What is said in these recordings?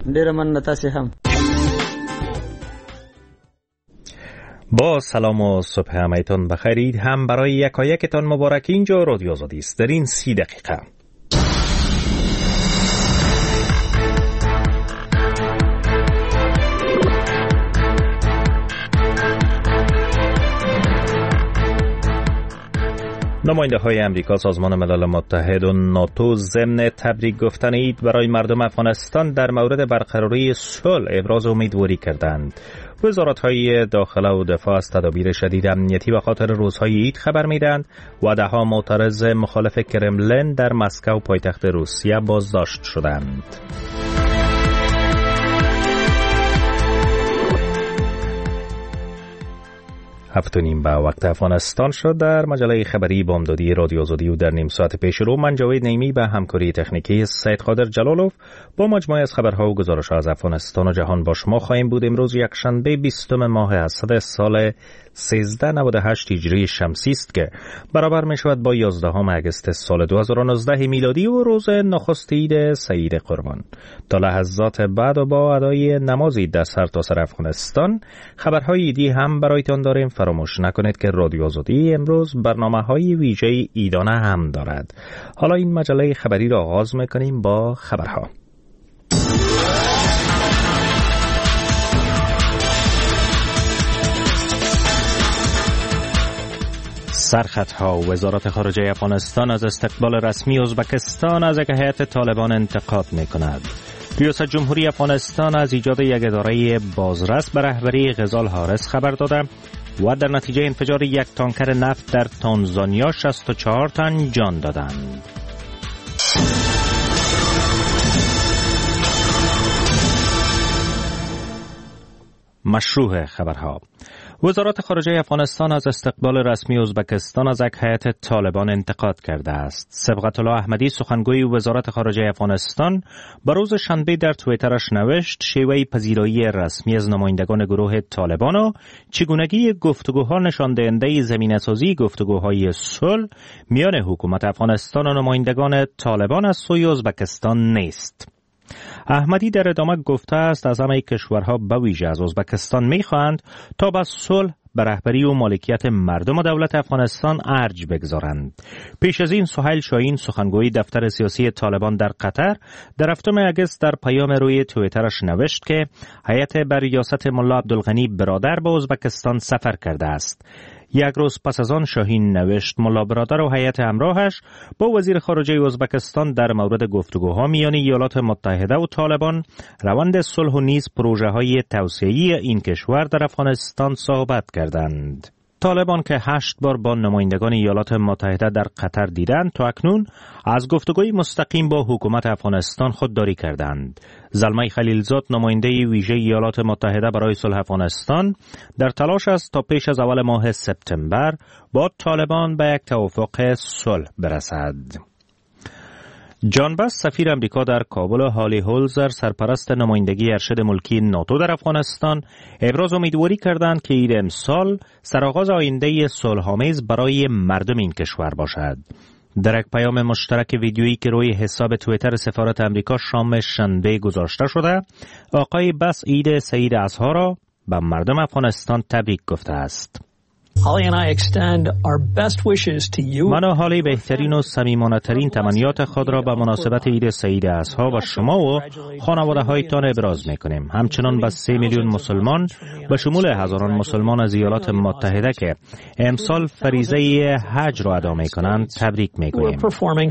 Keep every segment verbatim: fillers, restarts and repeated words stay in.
ډیره مننه تاسو هم. با سلام و صبح همایتان بخیر. هم برای یکایکتان مبارک. اینجا رادیو آزادی است. در این سی دقیقه نماینده های امریکا، سازمان ملل متحد و ناتو ضمن تبریک گفتن عید برای مردم افغانستان در مورد برقراری صلح ابراز امیدواری کردند. وزارت‌های داخله و دفاع از تدابیر شدید امنیتی به خاطر روزهای عید خبر می‌دهند و ده‌ها معترض مخالف کرملین در مسکو پایتخت روسیه بازداشت شدند. هفت و نیم به وقت افغانستان شد. در مجله خبری بامدادی رادیو آزادی و در نیم ساعت پیش رو من جاوید نیمی به همکاری تکنیکی سید قادر جلالوف با مجموعه از خبرها و گزارش‌ها از افغانستان و جهان با شما خواهیم بود. امروز یکشنبه بیستم ماه اسد سال سیزده نود و هشت هجری شمسی است که برابر می شود با یازدهم اگست سال دو هزار و نوزده میلادی و روز نخست عید سعید قربان. تا لحظات بعد و با ادای نماز عید در سرتاسر افغانستان خبرهای عیدی هم برایتان داریم. فراموش نکنید که رادیو آزادی امروز برنامه‌های ویژه عیدانه هم دارد. حالا این مجله خبری را آغاز می‌کنیم با خبرها. سرخطها: وزارت خارجه افغانستان از استقبال رسمی ازبکستان از یک هیئت طالبان انتقاد می‌کند. ریاست جمهوری افغانستان از ایجاد یک اداره بازرس به رهبری غزال حارس خبر داده و در نتیجه انفجار یک تانکر نفت در تانزانیا شصت و چهار تن جان دادند. مشروع خبرها: وزارت خارجه افغانستان از استقبال رسمی ازبکستان از یک هیئت طالبان انتقاد کرده است. صبغت الله احمدی، سخنگوی وزارت خارجه افغانستان، با روز شنبه در توییترش نوشت شیوه پذیرایی رسمی از نمایندگان گروه طالبان و چگونگی گفتگوها نشان دهنده زمینه‌سازی گفتگوهای صلح میان حکومت افغانستان و نمایندگان طالبان از سوی ازبکستان نیست. احمدی در ادامه گفته است از همه کشورها به ویژه از ازبکستان می‌خواهند تا با صلح به رهبری و مالکیت مردم و دولت افغانستان ارج بگذارند. پیش از این سهیل شاهین، سخنگوی دفتر سیاسی طالبان در قطر، در هفتم اگست در پیام روی توییترش نوشت که هیئت بر ریاست ملا عبدالغنی برادر به ازبکستان سفر کرده است. یک روز پس از آن شاهین نوشت ملا برادر و هیئت همراهش با وزیر خارجه ازبکستان در مورد گفتگوها میان ایالات متحده و طالبان، روند صلح و نیز پروژه‌های توسعه‌ای این کشور در افغانستان صحبت کردند. طالبان که هشت بار با نمایندگان ایالات متحده در قطر دیدند، تا اکنون از گفتگوی مستقیم با حکومت افغانستان خودداری کردند. زلمه خلیلزاد، نماینده ویژه ایالات متحده برای صلح افغانستان، در تلاش است تا پیش از اول ماه سپتامبر با طالبان به یک توافق صلح برسد. جان بس، سفیر امریکا در کابل، و هالی هولزر، سرپرست نمایندگی ارشد ملکی ناتو در افغانستان، ابراز امیدواری کردند که عید امسال سرآغاز آینده صلح‌آمیز برای مردم این کشور باشد. در یک پیام مشترک ویدیویی که روی حساب توییتر سفارت امریکا شام شنبه گذاشته شده، آقای بس عید سعید اضحی را به مردم افغانستان تبریک گفته است. من و هالی بهترین و صمیمانه‌ترین تمنیات خود را به مناسبت عید سعید اضحی و شما و خانواده‌هایتان ابراز می‌کنیم. همچنان به سه میلیون مسلمان به شمول هزاران مسلمان از ایالات متحده که امسال فریضه حج را ادا می‌کنند تبریک می‌گوییم.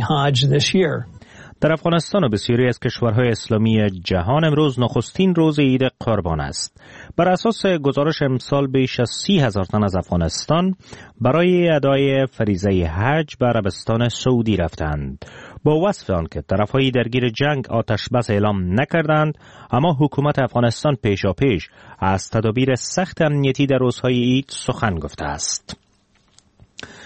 در افغانستان و بسیاری از کشورهای اسلامی جهان امروز نخستین روز عید قربان است. بر اساس گزارش امسال بیش از سی هزار تن از افغانستان برای ادای فریضه حج به عربستان سعودی رفتند. با وصف آن که طرفهای درگیر جنگ آتش بس اعلام نکردند، اما حکومت افغانستان پیشاپیش از تدابیر سخت امنیتی در روزهای عید سخن گفته است.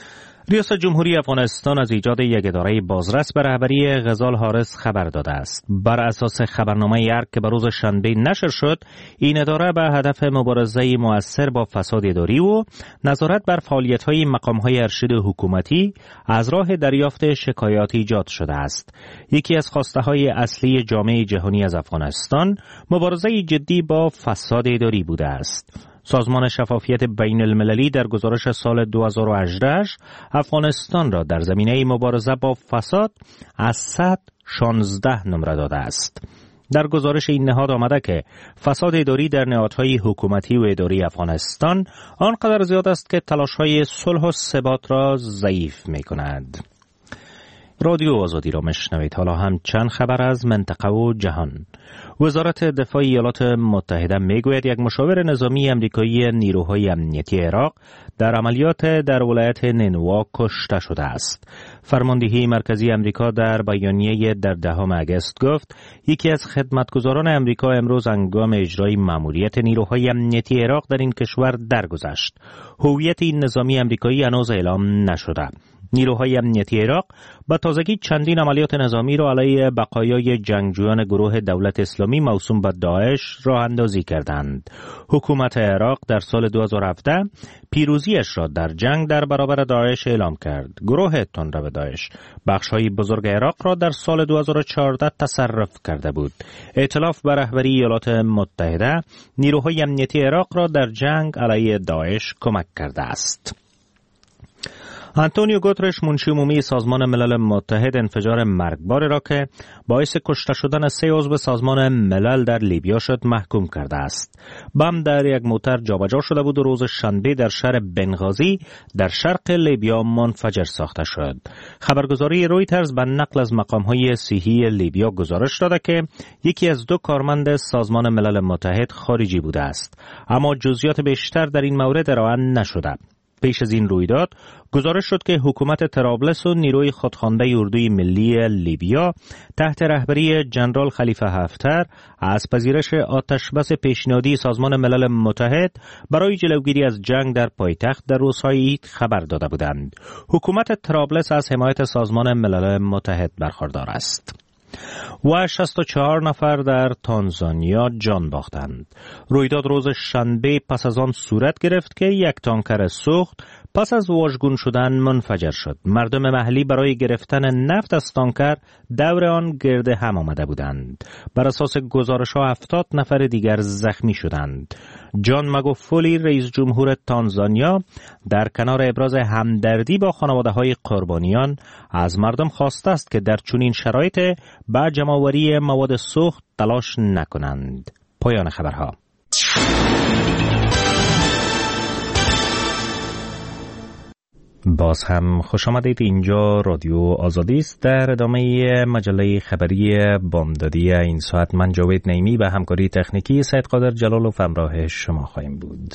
ریاست جمهوری افغانستان از ایجاد یک اداره بازرس به رهبری غزال حارس خبر داده است. بر اساس خبرنامه ارگ که به روز شنبه نشر شد، این اداره به هدف مبارزه مؤثر با فساد اداری و نظارت بر فعالیت‌های مقام‌های ارشد حکومتی از راه دریافت شکایات ایجاد شده است. یکی از خواسته‌های اصلی جامعه جهانی از افغانستان مبارزه جدی با فساد اداری بوده است. سازمان شفافیت بین المللی در گزارش سال دو هزار و هجده افغانستان را در زمینه مبارزه با فساد از صد شانزده نمره داده است. در گزارش این نهاد آمده که فساد اداری در نهادهای حکومتی و اداری افغانستان آنقدر زیاد است که تلاش‌های صلح و ثبات را ضعیف می‌کند. رادیو آزادی را مشنوید. حالا هم چند خبر از منطقه و جهان. وزارت دفاع ایالات متحده میگوید یک مشاور نظامی امریکایی نیروهای امنیتی عراق در عملیات در ولایت نینوا کشته شده است. فرماندهی مرکزی امریکا در بیانیه در دهم اگست گفت یکی از خدمتگزاران امریکا امروز هنگام اجرای مأموریت نیروهای امنیتی عراق در این کشور درگذشت. هویت این نظامی امریکایی هنوز اعلام نشده. نیروهای امنیتی عراق با تازگی چندین عملیات نظامی را علیه بقایای جنگجویان گروه دولت اسلامی موسوم به داعش راه اندازی کردند. حکومت عراق در سال دو هزار و هفده پیروزیش را در جنگ در برابر داعش اعلام کرد. گروه تندرو داعش بخش‌های بزرگ عراق را در سال دو هزار و چهارده تصرف کرده بود. ائتلاف به رهبری ایالات متحده نیروهای امنیتی عراق را در جنگ علیه داعش کمک کرده است. آنتونیو گوترش منشی عمومی سازمان ملل متحد انفجار مرگبار را که باعث کشته شدن سه عضو سازمان ملل در لیبیا شد محکوم کرده است. بم در یک موتر جابجا شده بود و روز شنبه در شهر بنغازی در شرق لیبیا منفجر ساخته شد. خبرگزاری رویترز به نقل از مقام‌های صحی لیبیا گزارش داده که یکی از دو کارمند سازمان ملل متحد خارجی بوده است، اما جزئیات بیشتر در این مورد ارائه نشده. پیش از این رویداد گزارش شد که حکومت طرابلس و نیروی خودخوانده اردوی ملی لیبیا تحت رهبری جنرال خلیفه حفتر از پذیرش آتشبس پیشنهادی سازمان ملل متحد برای جلوگیری از جنگ در پایتخت در روزهای عید خبر داده بودند. حکومت طرابلس از حمایت سازمان ملل متحد برخوردار است. و شصت و چهار نفر در تانزانیا جان باختند. رویداد روز شنبه پس از آن صورت گرفت که یک تانکر سوخت پس از واژگون شدن منفجر شد. مردم محلی برای گرفتن نفت از تانکر دور آن گرد هم آمده بودند. بر اساس گزارش‌ها هفتاد نفر دیگر زخمی شدند. جان مگوفولی رئیس جمهور تانزانیا در کنار ابراز همدردی با خانواده‌های قربانیان از مردم خواسته است که در چنین شرایط با جمع‌آوری مواد سوخت تلاش نکنند. پایان خبرها. باز هم خوش آمدید. اینجا رادیو آزادی است. در ادامه مجله خبری بامدادی این ساعت من جاوید نعیمی و همکاری تکنیکی سید قادر جلالوف همراه شما خواهیم بود.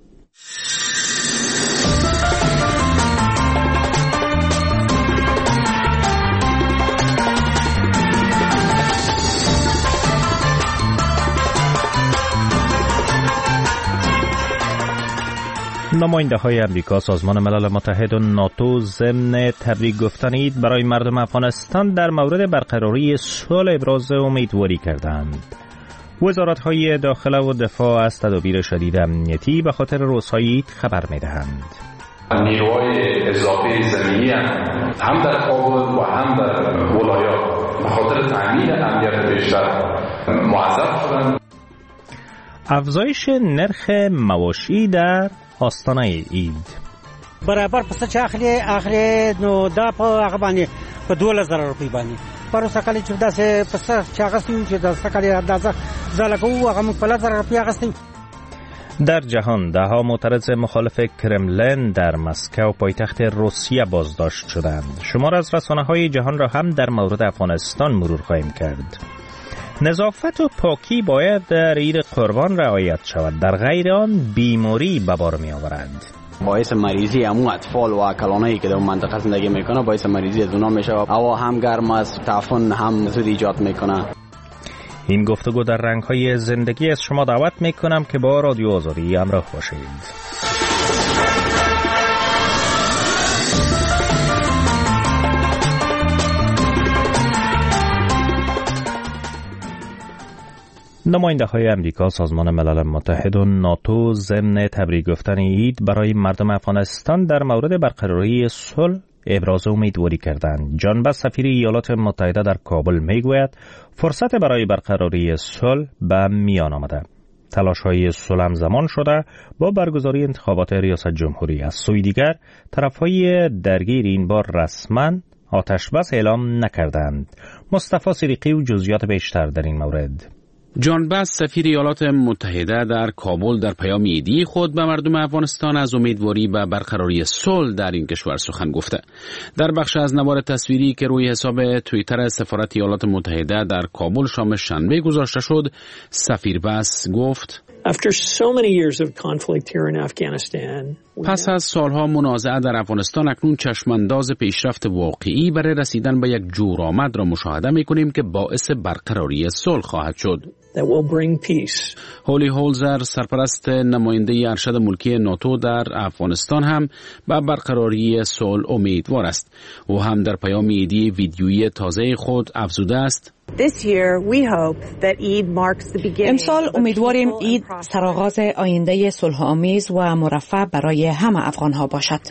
نماینده های امریکا، سازمان ملل متحد و ناتو ضمن تبریک گفتن عید برای مردم افغانستان در مورد برقراری صلح ابراز امیدواری کردند. وزارت‌های داخله و دفاع از تدابیر شدید امنیتی به خاطر روزهای عید خبر می‌دهند. نیروهای اضافی زمینی هم در کابل و هم در ولایات به خاطر تامین امنیت بیشتر معذب شدند. افزایش نرخ مواشی در آستانه عید. برابر پس چې اخلي اخلي نو دا په هغه باندې په دوله زره روپۍ باندې پر سکالي چې داسې پس چې هغه سیم چې د سکالي اندازه زلکو هغه موږ په لس زره روپۍ اخستیم. در جهان دهها معترض مخالف کرملن در مسکو پایتخت روسیه بازداشت شدند. شمار از رسانه‌های جهان را هم در مورد افغانستان مرور خواهیم کرد. نظافت و پاکی باید در عید قربان رعایت شود، در غیر آن بیماری به بار می آورد. باعث مریضی همون اطفال و کلانایی که در منطقه زندگی میکنه باعث مریضی از اونا میشه. هوا هم گرم است، تعفن هم زود ایجاد میکنه. این گفتگو در رنگ‌های زندگی از شما دعوت میکنم که با رادیو آزادی همراه باشید. نماینده های امریکا، سازمان ملل متحد و ناتو ضمن تبریک گفتن عید برای مردم افغانستان در مورد برقراری صلح ابراز امیدواری کردند. جان بس سفیر ایالات متحده در کابل میگوید فرصت برای برقراری صلح به میان آمده. تلاش‌های صلح همزمان شده با برگزاری انتخابات ریاست جمهوری. از سوی دیگر طرف‌های درگیر این بار رسما آتش بس اعلام نکردند. مصطفی صدیقی و جزئیات بیشتر در این مورد. جان بس سفیر ایالات متحده در کابل در پیام عیدی خود به مردم افغانستان از امیدواری به برقراری صلح در این کشور سخن گفته. در بخش از نوار تصویری که روی حساب توییتر سفارت ایالات متحده در کابل شام شنبه گذاشته شد، سفیر بس گفت: After so many years of conflict here in Afghanistan, پس از سالها منازعه در افغانستان اکنون چشمانداز پیشرفت واقعی برای رسیدن به یک جورآمد را مشاهده می‌کنیم که باعث برقراری صلح خواهد شد. that will bring peace. هولی هولزر، سرپرست نماینده ارشد ملکی ناتو در افغانستان، هم به برقراری صلح امیدوار است. او هم در پیام عیدی ویدیویی تازه خود افزوده است: امسال امیدواریم عید سرآغاز آینده صلح آمیز و مرفه برای همه افغان‌ها باشد.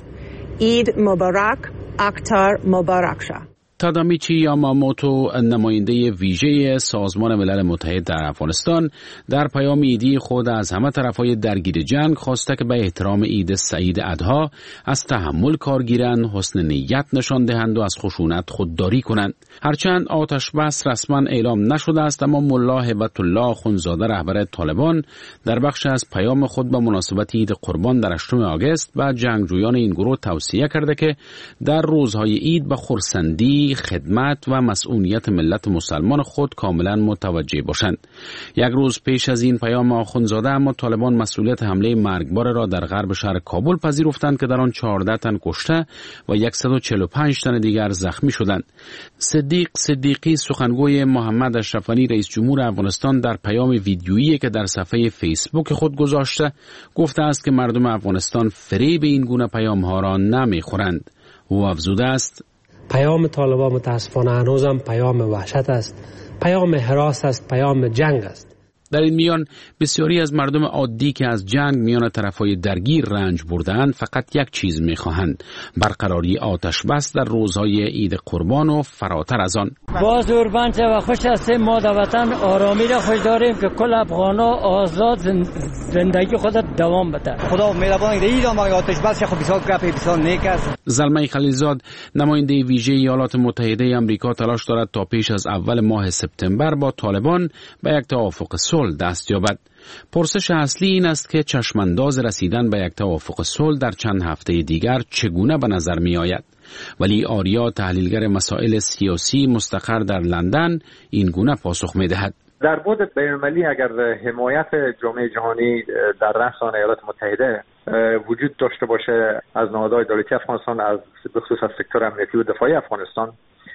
عید مبارک، اختر مبارک شد. تادامیچی یاماموتو، نماینده ویژه سازمان ملل متحد در افغانستان، در پیام عیدی خود از همه طرفهای درگیر جنگ خواسته که به احترام عید سعید اضحی از تحمل کار گیرند، حسن نیت نشان دهند و از خشونت خودداری کنند. هرچند آتش بس رسما اعلام نشده است، اما ملا هیبت الله اخوندزاده، رهبر طالبان، در بخش از پیام خود به مناسبت عید قربان در هشتم آگوست به جنگجویان این گروه توصیه کرده که در روزهای عید به خرسندی، خدمت و مسئولیت ملت مسلمان خود کاملا متوجه باشند. یک روز پیش از این پیام آخوندزاده اما طالبان مسئولیت حمله مرگبار را در غرب شهر کابل پذیرفتند که در آن چهارده تن کشته و صد و چهل و پنج تن دیگر زخمی شدند. صدیق صدیقی، سخنگوی محمد اشرف غنی رئیس جمهور افغانستان، در پیام ویدیویی که در صفحه فیسبوک خود گذاشته گفته است که مردم افغانستان فریب این گونه پیام‌ها را نمی‌خورند. او افزوده است: پیام طالبان متاسفانه هنوزم پیام وحشت است، پیام هراس است، پیام جنگ است. در این میان بسیاری از مردم عادی که از جنگ میان طرفهای درگیر رنج برده‌اند فقط یک چیز می‌خواهند: برقراری آتش بس در روزهای عید قربان و فراتر از آن. باز اوربنچه و خوش هستیم، ما در وطن آرامی را خوش داریم که کل افغانا آزاد زندگی خود دوام بده. خدا مهربان عید ما آتش بس خو بسیار گپ بسیار نیک است. زلمه خلیلزاد، نماینده ویژه ایالات متحده آمریکا، تلاش دارد تا پیش از اول ماه سپتامبر با طالبان به یک توافق صلح دست یابد. پرسش اصلی این است که چشمانداز رسیدن به یک توافق صلح در چند هفته دیگر چگونه به نظر می آید. ولی آریا، تحلیلگر مسائل سیاسی مستقر در لندن، این گونه پاسخ می دهد: در بعد بین‌المللی اگر حمایت جامعه جهانی در رأس ایالات متحده وجود داشته باشه از نهادهای دولتی افغانستان، از بخصوص از سکتور امنیتی و دفاعی افغانستان،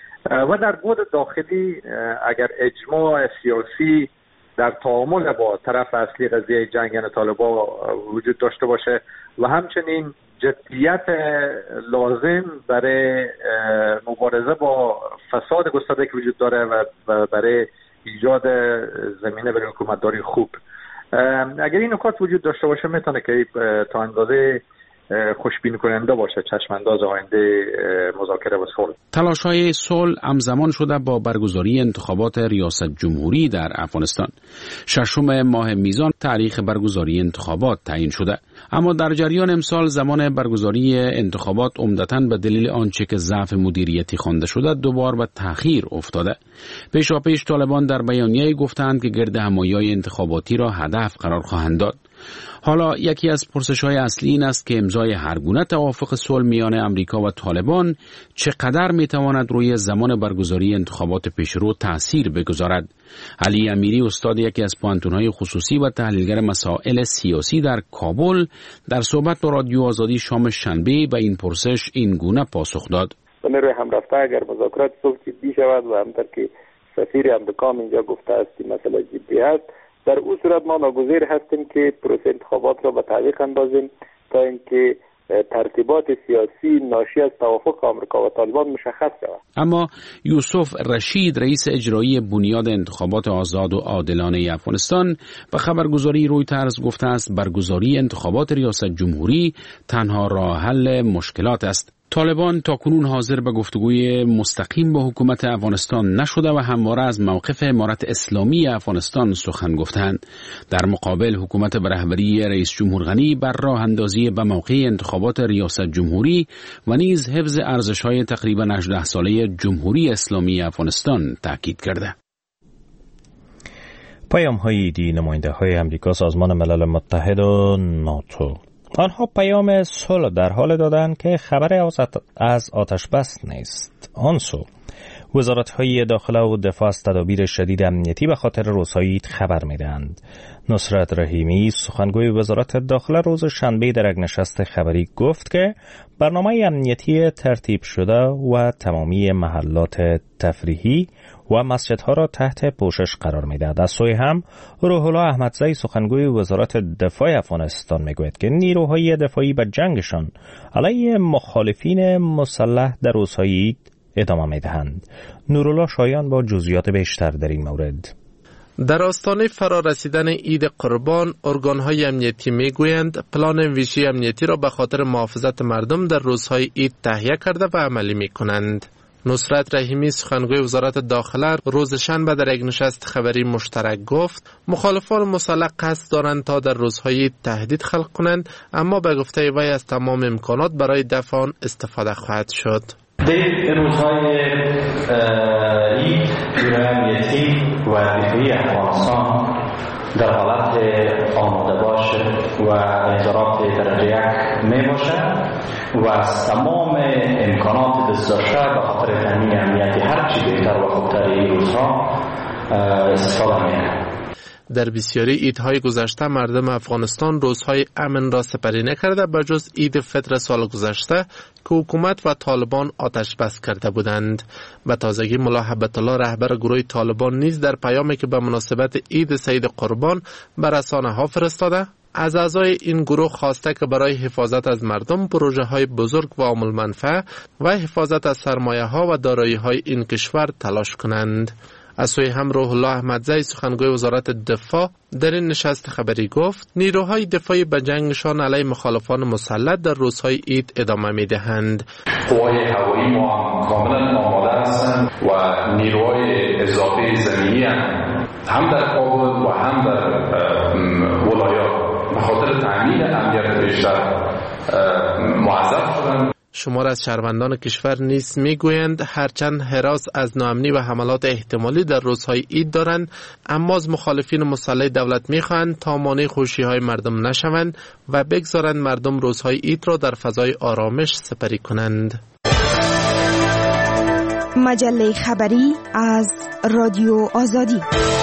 و در بعد داخلی اگر اجماع سیاسی در تعامل با طرف اصلی قضیه جنگ یعنی طالبان وجود داشته باشه و همچنین جدیت لازم برای مبارزه با فساد گسترده که وجود داره و برای ایجاد زمینه برای حکومتداری خوب، اگر این نکات وجود داشته باشه میتونه که تا اندازه خوشبین کننده باشه چشمانداز آینده مذاکره و صلح. تلاش‌های صلح همزمان شده با برگزاری انتخابات ریاست جمهوری در افغانستان. ششم ماه میزان تاریخ برگزاری انتخابات تعیین شده، اما در جریان امسال زمان برگزاری انتخابات عمدتاً به دلیل آنچه که ضعف مدیریتی خوانده شده دوبار به تأخیر افتاده. پیشاپیش طالبان در بیانیه‌ای گفتند که گرد همایی‌های انتخاباتی را هدف قرار خواهند داد. حالا یکی از پرسش‌های اصلی این است که امضای هر گونه توافق صلح میان امریکا و طالبان چقدر میتواند روی زمان برگزاری انتخابات پیشرو تأثیر بگذارد. علی امیری، استاد یکی از پوانتون‌های خصوصی و تحلیلگر مسائل سیاسی در کابل، در صحبت با رادیو آزادی شام شنبه به این پرسش این گونه پاسخ داد: نیروی همرفته اگر مذاکرات صلح جدی شود و همطور که سفیر امریکا اینجا گفته است که مسئله جدی است، در او صورت ما ناگزیر هستیم که پروسه انتخابات را به تعویق اندازیم تا اینکه ترتیبات سیاسی ناشی از توافق آمریکا و طالبان مشخص شود. اما یوسف رشید رئیس اجرایی بنیاد انتخابات آزاد و عادلانه افغانستان به خبرگزاری رویترز گفته است برگزاری انتخابات ریاست جمهوری تنها راه حل مشکلات است. طالبان تاکنون حاضر به گفتگوی مستقیم با حکومت افغانستان نشده و همواره از موقف امارت اسلامی افغانستان سخن گفتند. در مقابل حکومت به رهبری رئیس جمهور غنی بر راه اندازی به موقع انتخابات ریاست جمهوری و نیز حفظ ارزش‌های تقریباً هجده ساله جمهوری اسلامی افغانستان تاکید کرده. پیام‌های ایدی نماینده‌های آمریکا، سازمان ملل متحد و ناتو. آنها پیام صلح در حال دادند که خبر از آتش بس نیست. آن سو وزارت‌های داخله و دفاع از تدابیر شدید امنیتی به خاطر روزهای عید خبر می‌دهند. نصرت رحیمی سخنگوی وزارت داخله روز شنبه در یک نشست خبری گفت که برنامه امنیتی ترتیب شده و تمامی محلات تفریحی و مسجدها را تحت پوشش قرار می‌دهد. از سوی هم روح الله احمدزی سخنگوی وزارت دفاع افغانستان میگوید که نیروهای دفاعی به جنگشان علیه مخالفین مسلح در روزهای عید ادامه می‌دهند. نورالله شایان با جزئیات بیشتر در این مورد. در آستانه فرا رسیدن عید قربان، ارگان‌های امنیتی می‌گویند پلان ویژه امنیتی را به خاطر محافظت مردم در روزهای عید تهیه کرده و عملی می‌کنند. نصرت رحیمی سخنگوی وزارت داخله روز شنبه در یک نشست خبری مشترک گفت مخالفان مسلح قصد دارند تا در روزهای تهدید خلق کنند، اما به گفته وی از تمام امکانات برای دفع آن استفاده خواهد شد. در روزهای عید نیروی امنیتی و دفاعی افغانستان در حالت آماده باش و نظارت درجه یک می باشد و از تمام امکانات دست داشته به خاطر تامین امنیت هر چی بهتر و خوبتر این روزها استفاده می. در بسیاری عیدهای گذشته مردم افغانستان روزهای امن را سپری نکرده به جز عید فطر سال گذشته که حکومت و طالبان آتش بس کرده بودند. به تازگی ملا هبت الله رهبر گروه طالبان نیز در پیامی که به مناسبت عید سید قربان به رسانه‌ها فرستاده از اعضای این گروه خواسته که برای حفاظت از مردم پروژه های بزرگ و عامل منفعه و حفاظت از سرمایه ها و دارایی های این کشور تلاش کنند. از سوی هم روح الله احمدزی سخنگوی وزارت دفاع در این نشست خبری گفت نیروهای دفاعی به جنگشان علیه مخالفان مسلح در روزهای عید ادامه می‌دهند. قوای هوایی ما کاملا آماده هستند و نیروهای اضافی زمینی هم در کابل و هم در ولایات به خاطر تامین امنیت بیشتر معذب شدند. شمار از شهروندان کشور نیز میگویند هرچند هراس از ناامنی و حملات احتمالی در روزهای عید دارند، اما از مخالفین مسلح دولت میخواهند تا مانع خوشی‌های مردم نشوند و بگذارند مردم روزهای عید را در فضای آرامش سپری کنند. مجله خبری از رادیو آزادی.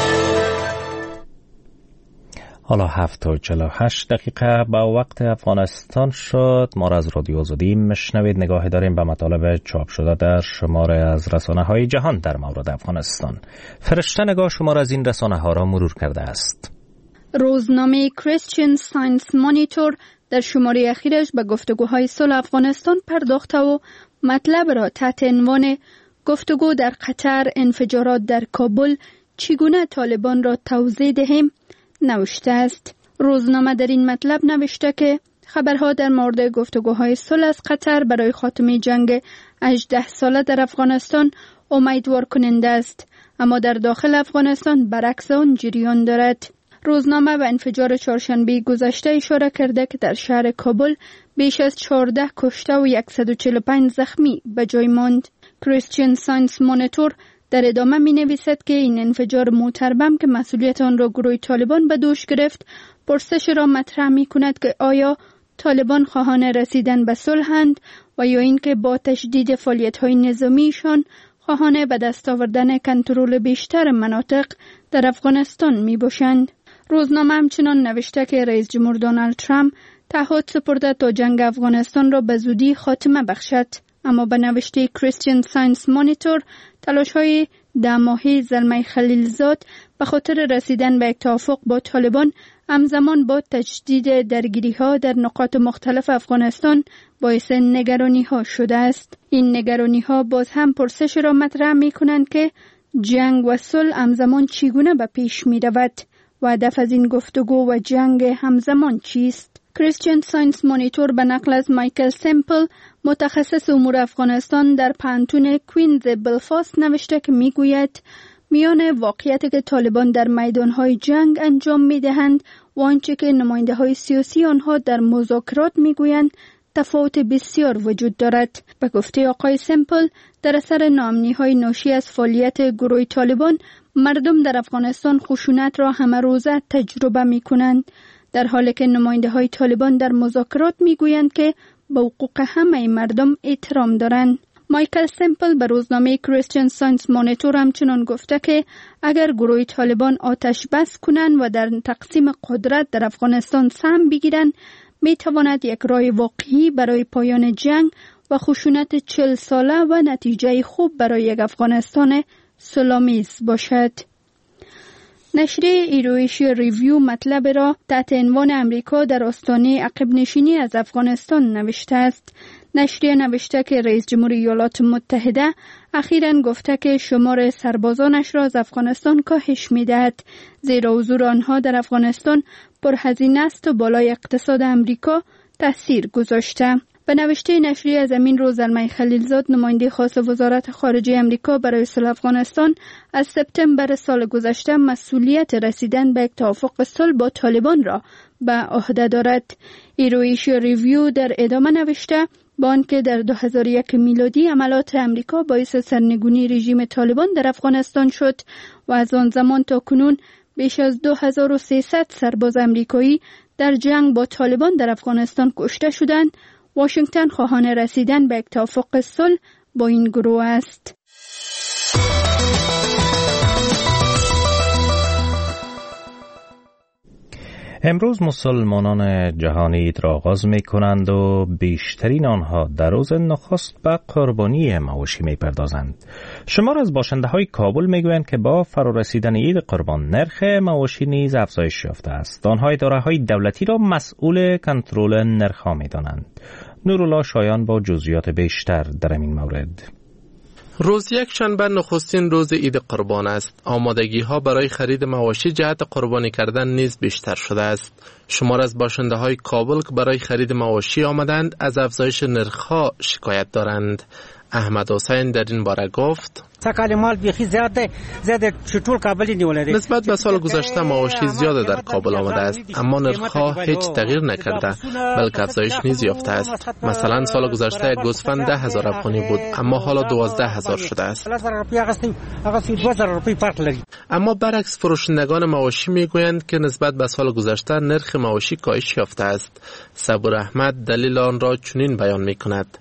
حالا هفت و چهل و هشت دقیقه با وقت افغانستان شد. ما را از رادیو آزادی مشنوید. نگاهی داریم به مطالب چاپ شده در شماره از رسانه های جهان در مورد افغانستان. فرشته نگاه شما را از این رسانه ها را مرور کرده است. روزنامه کریستین ساینس مانیتور در شماره اخیرش به گفتگوهای صلح افغانستان پرداخته و مطلب را تحت عنوان گفتگو در قطر، انفجارات در کابل، چگونه طالبان را توضیح دهیم نوشته است. روزنامه در این مطلب نوشته که خبرها در مورد گفتگوهای صلح از قطر برای خاتمه جنگ هجده ساله در افغانستان امیدوار کننده است، اما در داخل افغانستان برعکس آن جریان دارد. روزنامه به انفجار چهارشنبه گذشته اشاره کرده که در شهر کابل بیش از چهارده کشته و صد و چهل و پنج زخمی به جای ماند. کریستین ساینس مانیتور در ادامه می نویسد که این انفجار موتربم که مسئولیت آن را گروه طالبان به دوش گرفت پرسش را مطرح می کند که آیا طالبان خواهان رسیدن به صلحند و یا اینکه با تشدید فعالیت‌های نظامیشان خواهان به دست آوردن کنترل بیشتر مناطق در افغانستان می باشند. روزنامه همچنان نوشته که رئیس جمهور دونالد ترامپ تعهد سپرده تا جنگ افغانستان را به زودی خاتمه بخشد، اما به نوشته کریستین ساینس مانیتور تلاش‌های ده ماهه زلمه خلیلزاد به خاطر رسیدن به یک توافق با طالبان همزمان با تجدید درگیری ها در نقاط مختلف افغانستان باعث نگرانی ها شده است. این نگرانی ها باز هم پرسش را مطرح می کنند که جنگ و صلح همزمان چگونه به پیش می رود و هدف از این گفتگو و جنگ همزمان چیست؟ کریستین ساینس مانیتور به نقل از مایکل سمپل متخصص امور افغانستان در پانتون کوینز بلفاست نوشته که می گوید میان واقعیتی که طالبان در میدانهای جنگ انجام می دهند و آنچه که نماینده های سیاسی آنها در مذاکرات می گویند تفاوت بسیار وجود دارد. به گفته آقای سمپل، در اثر ناامنی های ناشی از فعالیت گروه طالبان مردم در افغانستان خشونت را همه روزه تجربه می کنند، در حالی که نماینده های طالبان در مذاکرات می گویند که به حقوق همه مردم احترام دارند. مایکل سمپل به روزنامه کریستین ساینس مانیتور همچنان گفته که اگر گروه طالبان آتش بس کنند و در تقسیم قدرت در افغانستان سهم بگیرند، می تواند یک راه واقعی برای پایان جنگ و خشونت چهل ساله و نتیجه خوب برای یک افغانستان صلح‌آمیز باشد. نشریه ایرویشیا ریویو مطلب را تحت عنوان امریکا در آستانه عقب نشینی از افغانستان نوشته است. نشریه نوشته که رئیس جمهور ایالات متحده اخیراً گفته که شمار سربازانش را از افغانستان کاهش می‌دهد، زیرا حضور آنها در افغانستان پرهزینه است و بالای اقتصاد امریکا تاثیر گذاشته. به نوشته نشریه از امین رو زلمه خلیلزاد، نماینده خاص وزارت خارجه امریکا برای صلح افغانستان، از سپتامبر سال گذشته مسئولیت رسیدن به یک توافق صلح با طالبان را به عهده دارد. ایرویشیا ریویو در ادامه نوشته با آنکه در دو هزار و یک میلادی عملات امریکا باعث سرنگونی رژیم طالبان در افغانستان شد و از آن زمان تا کنون بیش از دو هزار و سیصد سرباز امریکایی در جنگ با طالبان در افغانستان کشته شدند، واشنگتن خواهان رسیدن به یک توافق صلح با این گروه است. امروز مسلمانان جهانی عید را آغاز می کنند و بیشترین آنها در روز نخست به قربانی مواشی می پردازند. شمار از باشنده های کابل می گویند که با فرارسیدن عید قربان نرخ مواشی نیز افزایش یافته است. آنها اداره های دولتی را مسئول کنترل نرخ ها می دانند. نورالله شایان با جزئیات بیشتر در این مورد. روز یک شنبه نخستین روز عید قربان است. آمادگی ها برای خرید مواشی جهت قربانی کردن نیز بیشتر شده است. شمار از باشنده های کابل که برای خرید مواشی آمدند از افزایش نرخ ها شکایت دارند. احمد حسین در این باره گفت: سکال مال بیخی زیاده زیاده چطور کابلی نیولده. نسبت به سال گذشته مواشی زیاده در کابل آمده است، اما نرخ‌ها هیچ تغییر نکرده بلکه افزایش نیز یافته است. مثلا سال گذشته یک گوسفند ده هزار افغانی بود، اما حالا دوازده هزار شده است. اما برعکس فروشندگان مواشی میگویند که نسبت به سال گذشته نرخ مواشی کاهش یافته است. صبور احمد دلیل آن را چنین بیان میکند: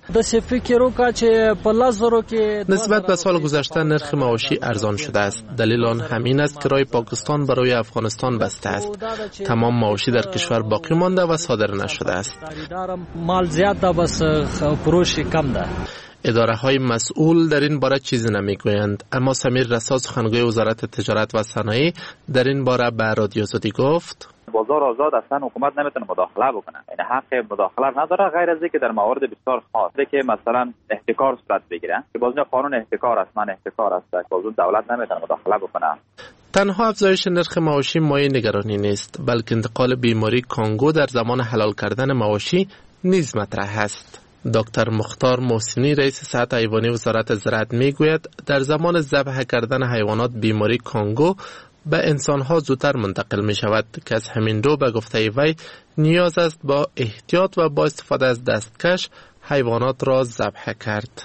نسبت به سال گذشته نرخ مواشی ارزان شده است. دلیل آن همین است که راه پاکستان برای افغانستان بسته است. تمام مواشی در کشور باقی مانده و صادر نشده است. مال زیاد ده بس فروش کم ده. اداره های مسئول در این باره چیزی نمیگویند، اما سمیر رسا سخنگوی وزارت تجارت و صنایع در این باره به رادیو آزادی گفت: بازار آزاد اصلا حکومت نمیتونه مداخله بکنه، این حق مداخله نداره، غیر از اینکه در موارد بسیار خاصه که مثلا احتکار صورت بگیره که باز قانون احتکار است، من احتکار است، باز دولت نمیتونه مداخله بکنه. تنها افزایش نرخ مواشی مایه نگرانی نیست، بلکه انتقال بیماری کانگو در زمان حلال کردن مواشی نیز مطرح است. دکتر مختار محسنی رئیس صحت حیوانی وزارت زراعت میگوید در زمان ذبح کردن حیوانات بیماری کانگو به انسانها زودتر منتقل می شود که از همین رو به گفته وی نیاز است با احتیاط و با استفاده از دستکش حیوانات را ذبح کرد.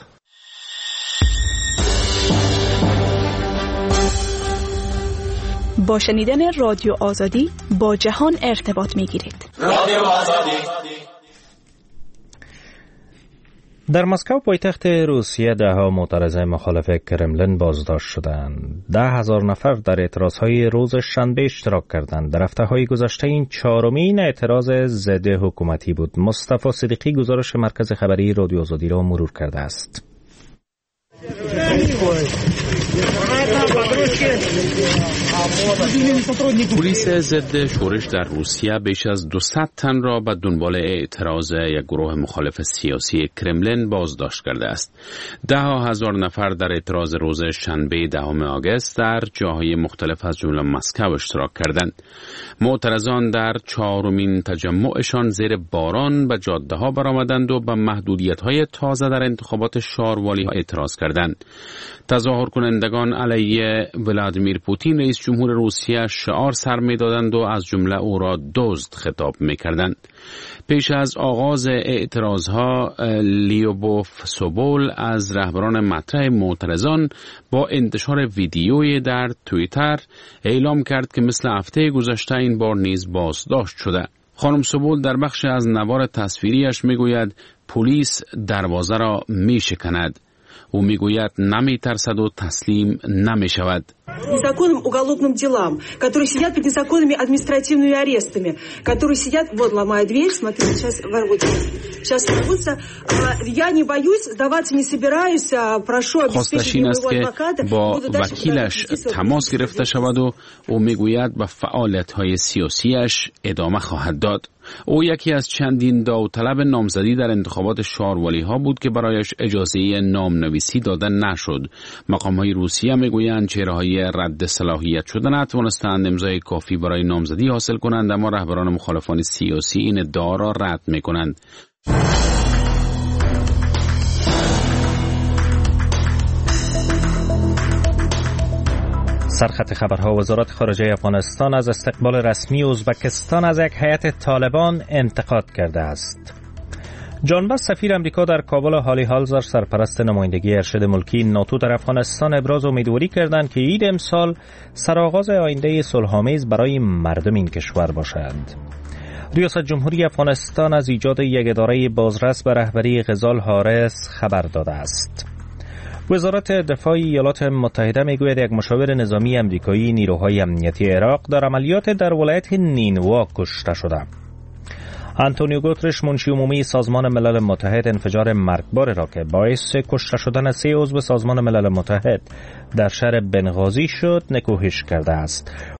با شنیدن رادیو آزادی با جهان ارتباط می گیرید. رادیو آزادی. در مسکو پایتخت روسیه ده ها معترض مخالف کرملین بازداشت شدند. ده هزار نفر در اعتراضهای روز شنبه اشتراک کردند. در هفته‌های گذشته این چهارمین اعتراض ضد حکومتی بود. مصطفی صدیقی گزارش مرکز خبری رادیو آزادی را مرور کرده است. پلیس ضد شورش در روسیه بیش از دویست تن را به دنبال اعتراض یک گروه مخالف سیاسی کرملین بازداشت کرده است. ده هزار نفر در اعتراض روز شنبه دهم آگوست در جاهای مختلف از جمله مسکو اشتراک کردند. معترضان در چهارمین تجمعشان زیر باران به جاده ها برآمدند و به محدودیت های تازه در انتخابات شاروالی اعتراض کردند. تظاهر کنندگان علیه ولادیمیر پوتین رئیس جمهور روسیه شعار سر می‌دادند و از جمله او را دزد خطاب می‌کردند. پیش از آغاز اعتراضها لیوبوف سوبول از رهبران مطرح معترضان با انتشار ویدیویی در توییتر اعلام کرد که مثل هفته گذشته این بار نیز بازداشت شده. خانم سوبول در بخش از نوار تصویریش میگوید پلیس دروازه را میشکند. او میگوید نمی ترسد و تسلیم نمی شود. Незаконным уголовным делам, которые сидят под незаконными административными арестами, которые сидят, вот ломая дверь, смотрите, сейчас ворвутся. Сейчас ворвутся. Я не боюсь, сдаваться не собираюсь, прошу обеспечить моего адвоката. با وکیلش تماس گرفته شود و او میگوید به فعالیت‌های سیاسیش ادامه خواهد داد. او یکی از چندین داوطلب نامزدی در انتخابات شاروالی ها بود که برایش اجازه نامنویسی داده نشد. مقام‌های روسیه میگویند چهره‌های رد صلاحیت شده نتوانستند امضای کافی برای نامزدی حاصل کنند، اما رهبران مخالفان سیاسی این ادعا را رد می‌کنند. سرخط خبرها: وزارت خارجه افغانستان از استقبال رسمی ازبکستان از یک هیئت طالبان انتقاد کرده است. جان بس سفیر امریکا در کابل هالی هالزر سرپرست نمایندگی ارشد ملکی ناتو در افغانستان ابراز امیدواری کردند که عید امسال سرآغاز آینده صلح‌آمیز برای مردم این کشور باشد. ریاست جمهوری افغانستان از ایجاد یک اداره بازرس به رهبری غزال حارس خبر داده است. وزارت دفاع ایالات متحده میگوید یک مشاور نظامی امریکایی نیروهای امنیتی عراق در عملیات در ولایت نینوا کشته شده. آنتونیو گوترش منشی عمومی سازمان ملل متحد انفجار مرگبار را که باعث کشته شدن سه عضو سازمان ملل متحد در شهر بنغازی شد نکوهش کرده است.